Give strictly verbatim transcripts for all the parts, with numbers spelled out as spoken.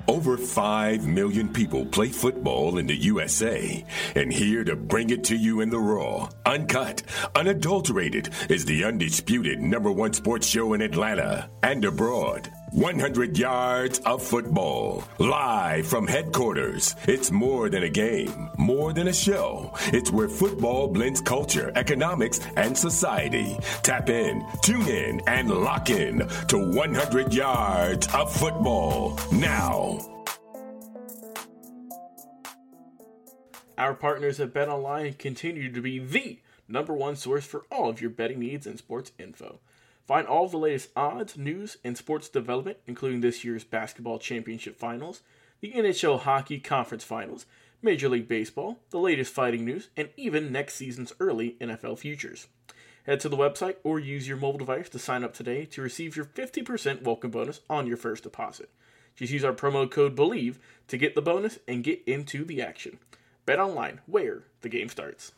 Over five million people play football in the U S A, and here to bring it to you in the raw, uncut, unadulterated is the undisputed number one sports show in Atlanta and abroad. one hundred yards of football, live from headquarters. It's more than a game, more than a show. It's where football blends culture, economics, and society. Tap in, tune in, and lock in to one hundred yards of football now. Our partners at BetOnline continue to be the number one source for all of your betting needs and sports info. Find all of the latest odds, news, and sports development, including this year's basketball championship finals, the N H L hockey conference finals, Major League Baseball, the latest fighting news, and even next season's early N F L futures. Head to the website or use your mobile device to sign up today to receive your fifty percent welcome bonus on your first deposit. Just use our promo code BELIEVE to get the bonus and get into the action. BetOnline, where the game starts.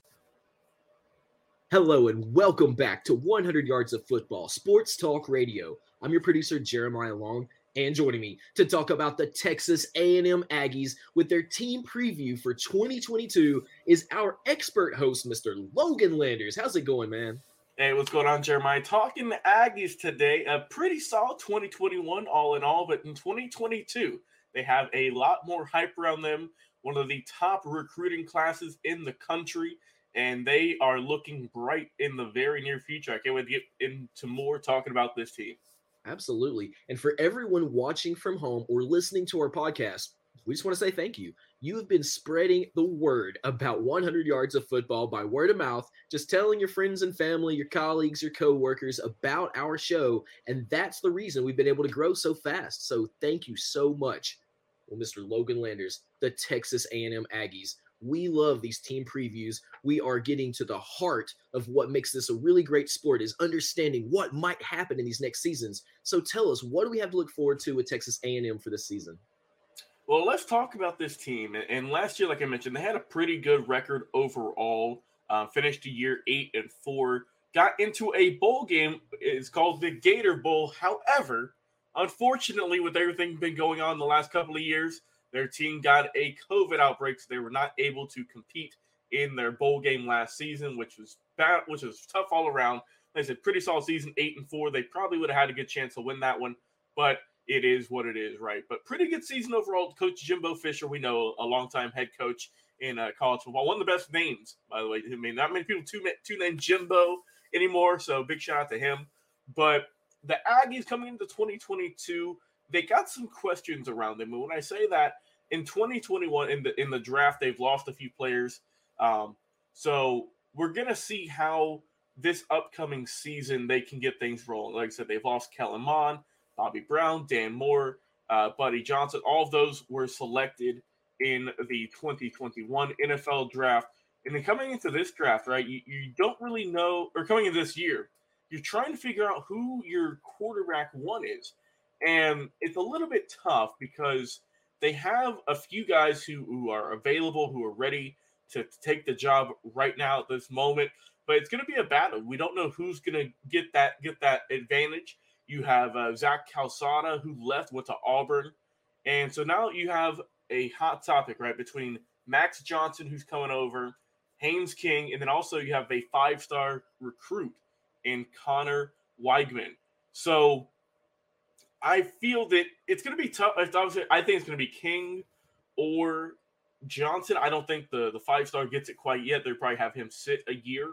Hello and welcome back to one hundred yards of Football, Sports Talk Radio. I'm your producer, Jeremiah Long, and joining me to talk about the Texas A and M Aggies with their team preview for twenty twenty-two is our expert host, Mister Logan Landers. How's it going, man? Hey, what's going on, Jeremiah? Talking the Aggies today, a pretty solid twenty twenty-one all in all, but in twenty twenty-two, they have a lot more hype around them, one of the top recruiting classes in the country, and they are looking bright in the very near future. I can't wait to get into more talking about this team. Absolutely. And for everyone watching from home or listening to our podcast, we just want to say thank you. You have been spreading the word about one hundred yards of football by word of mouth, just telling your friends and family, your colleagues, your coworkers about our show. And that's the reason we've been able to grow so fast. So thank you so much. Well, Mister Logan Landers, the Texas A and M Aggies. We love these team previews. We are getting to the heart of what makes this a really great sport, is understanding what might happen in these next seasons. So tell us, what do we have to look forward to with Texas A and M for this season? Well, let's talk about this team. And last year, like I mentioned, they had a pretty good record overall. Uh, finished the year eight and four. Got into a bowl game. It's called the Gator Bowl. However, unfortunately, with everything been going on the last couple of years, their team got a COVID outbreak, so they were not able to compete in their bowl game last season, which was bad, which was tough all around. Like I said, pretty solid season, eight and four. They probably would have had a good chance to win that one, but it is what it is, right? But pretty good season overall. Coach Jimbo Fisher, we know, a longtime head coach in uh, college football. One of the best names, by the way. I mean, not many people two, two named Jimbo anymore, so big shout out to him. But the Aggies coming into twenty twenty-two, they got some questions around them. And when I say that, in twenty twenty-one, in the in the draft, they've lost a few players. Um, so we're going to see how this upcoming season they can get things rolling. Like I said, they've lost Kellen Mond, Bobby Brown, Dan Moore, uh, Buddy Johnson. All of those were selected in the twenty twenty-one N F L draft. And then coming into this draft, right, you, you don't really know, or coming in this year, you're trying to figure out who your quarterback one is. And it's a little bit tough because they have a few guys who, who are available, who are ready to, to take the job right now at this moment. But it's going to be a battle. We don't know who's going to get that get that advantage. You have uh, Zach Calzada, who left, went to Auburn. And so now you have a hot topic, right, between Max Johnson, who's coming over, Haynes King, and then also you have a five-star recruit in Connor Weigman. So I feel that it's going to be tough. Obviously, I think it's going to be King or Johnson. I don't think the, the five-star gets it quite yet. They'll probably have him sit a year.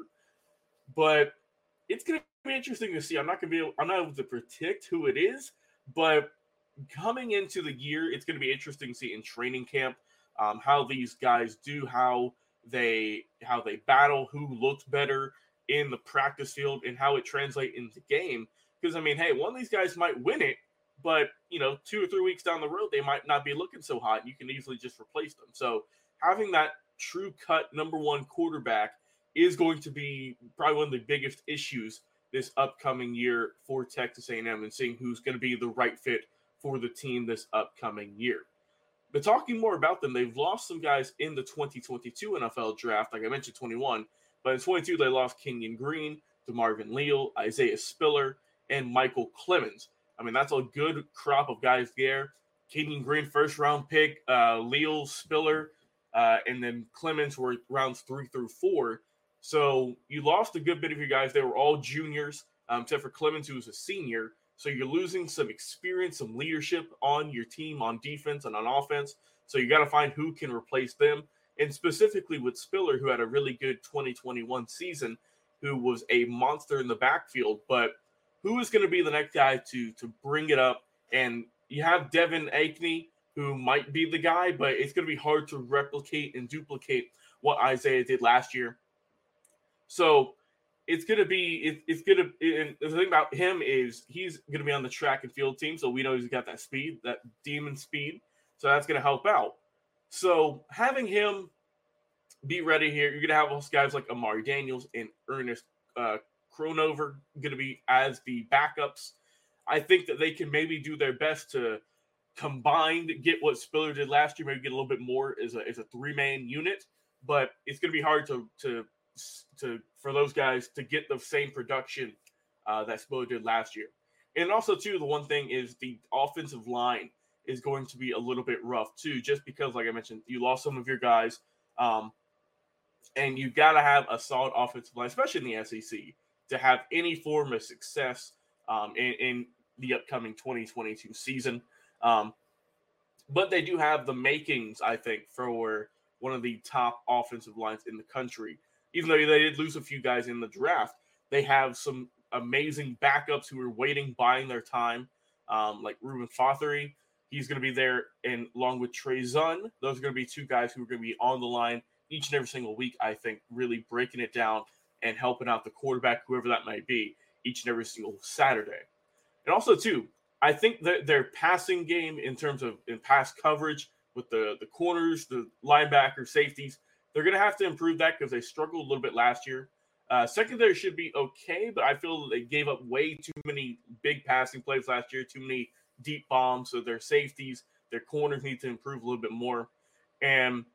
But it's going to be interesting to see. I'm not going to be able, I'm not able to predict who it is, but coming into the year, it's going to be interesting to see in training camp um, how these guys do, how they how they battle, who looks better in the practice field, and how it translates into game. Because, I mean, hey, one of these guys might win it, but, you know, two or three weeks down the road, they might not be looking so hot. You can easily just replace them. So having that true cut number one quarterback is going to be probably one of the biggest issues this upcoming year for Texas A and M, and seeing who's going to be the right fit for the team this upcoming year. But talking more about them, they've lost some guys in the twenty twenty-two N F L draft, like I mentioned, twenty-one. But in twenty-two, they lost Kenyon Green, DeMarvin Leal, Isaiah Spiller, and Michael Clemens. I mean, that's a good crop of guys there. Kenyon Green, first round pick, uh, Leal Spiller, uh, and then Clemens were rounds three through four. So you lost a good bit of your guys. They were all juniors, um, except for Clemens, who was a senior. So you're losing some experience, some leadership on your team, on defense and on offense. So you got to find who can replace them. And specifically with Spiller, who had a really good twenty twenty-one season, who was a monster in the backfield. But who is going to be the next guy to to bring it up? And you have Devin Ackney, who might be the guy, but it's going to be hard to replicate and duplicate what Isaiah did last year. So it's going to be it, – it's going to – and the thing about him is he's going to be on the track and field team, so we know he's got that speed, that demon speed. So that's going to help out. So having him be ready here, you're going to have those guys like Amari Daniels and Ernest uh, Kronover going to be as the backups. I think that they can maybe do their best to combine, get what Spiller did last year, maybe get a little bit more as a, as a three-man unit. But it's going to be hard to to to for those guys to get the same production uh, that Spiller did last year. And also, too, the one thing is the offensive line is going to be a little bit rough, too, just because, like I mentioned, you lost some of your guys. Um, and you got to have a solid offensive line, especially in the S E C, to have any form of success um, in, in the upcoming twenty twenty-two season. Um, but they do have the makings, I think, for one of the top offensive lines in the country. Even though they did lose a few guys in the draft, they have some amazing backups who are waiting, buying their time, um, like Reuben Fothery. He's going to be there, and along with Trey Zunn, those are going to be two guys who are going to be on the line each and every single week, I think, really breaking it down and helping out the quarterback, whoever that might be, each and every single Saturday. And also, too, I think that their passing game in terms of in pass coverage with the, the corners, the linebackers, safeties, they're going to have to improve that because they struggled a little bit last year. Uh, secondary should be okay, but I feel that they gave up way too many big passing plays last year, too many deep bombs. So their safeties, their corners need to improve a little bit more. And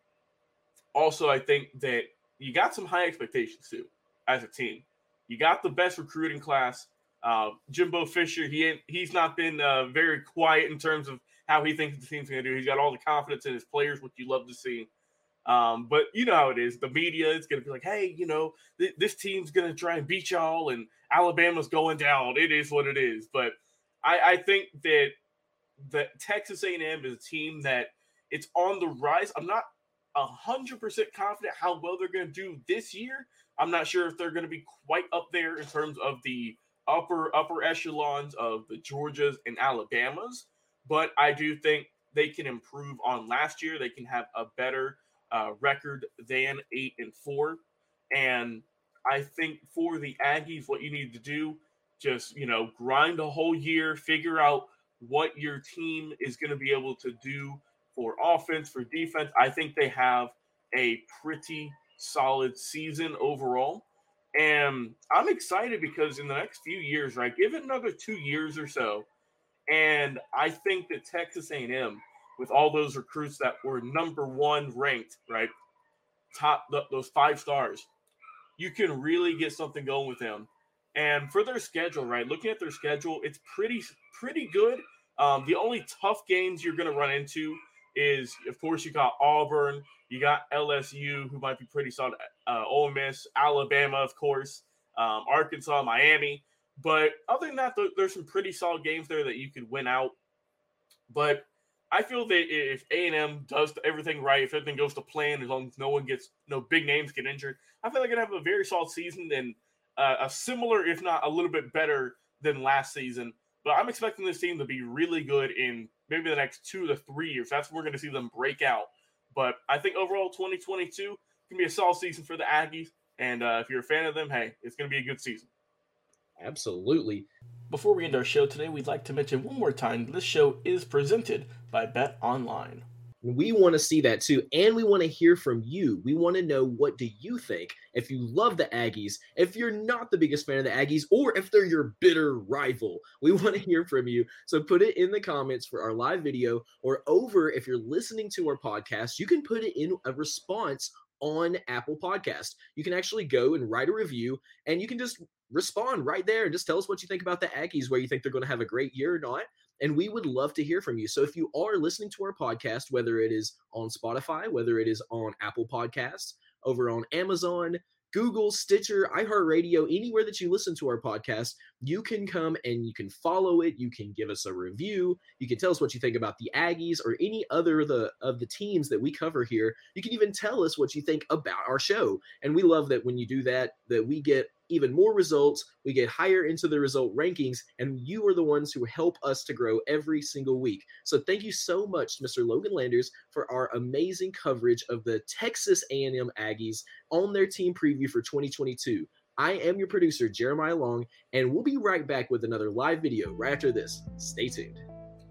also, I think that you got some high expectations, too, as a team. You got the best recruiting class. Uh, Jimbo Fisher, he he's not been uh, very quiet in terms of how he thinks the team's going to do. He's got all the confidence in his players, which you love to see. Um, but you know how it is. The media is going to be like, hey, you know, th- this team's going to try and beat y'all, and Alabama's going down. It is what it is. But I, I think that that Texas A and M is a team that it's on the rise. I'm not one hundred percent confident how well they're going to do this year. I'm not sure if they're going to be quite up there in terms of the upper upper echelons of the Georgias and Alabamas. But I do think they can improve on last year. They can have a better uh, record than eight and four. And I think for the Aggies, what you need to do, just, you know, grind a whole year, figure out what your team is going to be able to do for offense, for defense. I think they have a pretty solid season overall. And I'm excited because in the next few years, right, give it another two years or so, and I think that Texas A and M, with all those recruits that were number one ranked, right, top those five stars, you can really get something going with them. And for their schedule, right, looking at their schedule, it's pretty pretty good. Um, the only tough games you're going to run into is, of course, you got Auburn, you got L S U, who might be pretty solid, uh, Ole Miss, Alabama, of course, um, Arkansas, Miami. But other than that, th- there's some pretty solid games there that you could win out. But I feel that if A and M does everything right, if everything goes to plan, as long as no one gets, no big names get injured, I feel like they're going to have a very solid season and uh, a similar, if not a little bit better than last season. But I'm expecting this team to be really good in maybe the next two to three years. That's when we're going to see them break out. But I think overall twenty twenty-two can be a solid season for the Aggies. And uh, if you're a fan of them, hey, it's going to be a good season. Absolutely. Before we end our show today, we'd like to mention one more time this show is presented by Bet Online. We want to see that too, and we want to hear from you. We want to know, what do you think? If you love the Aggies, if you're not the biggest fan of the Aggies, or if they're your bitter rival, we want to hear from you. So put it in the comments for our live video, or over, if you're listening to our podcast, you can put it in a response on Apple Podcast. You can actually go and write a review, and you can just respond right there and just tell us what you think about the Aggies, where you think they're going to have a great year or not. And we would love to hear from you. So if you are listening to our podcast, whether it is on Spotify, whether it is on Apple Podcasts, over on Amazon, Google, Stitcher, iHeartRadio, anywhere that you listen to our podcast, you can come and you can follow it. You can give us a review. You can tell us what you think about the Aggies or any other of the, of the teams that we cover here. You can even tell us what you think about our show. And we love that when you do that, that we get even more results, we get higher into the result rankings, and you are the ones who help us to grow every single week. So thank you so much, Mister Logan Landers, for our amazing coverage of the Texas A and M Aggies on their team preview for twenty twenty-two. I am your producer, Jeremiah Long, and we'll be right back with another live video right after this. Stay tuned.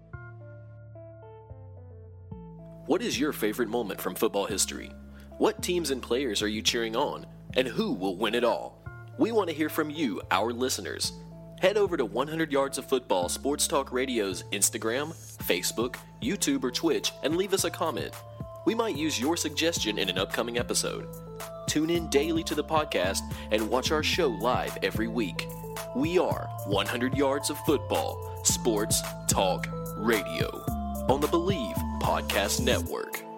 What is your favorite moment from football history? What teams and players are you cheering on? And who will win it all? We want to hear from you, our listeners. Head over to one hundred Yards of Football Sports Talk Radio's Instagram, Facebook, YouTube, or Twitch and leave us a comment. We might use your suggestion in an upcoming episode. Tune in daily to the podcast and watch our show live every week. We are one hundred Yards of Football Sports Talk Radio on the Believe Podcast Network.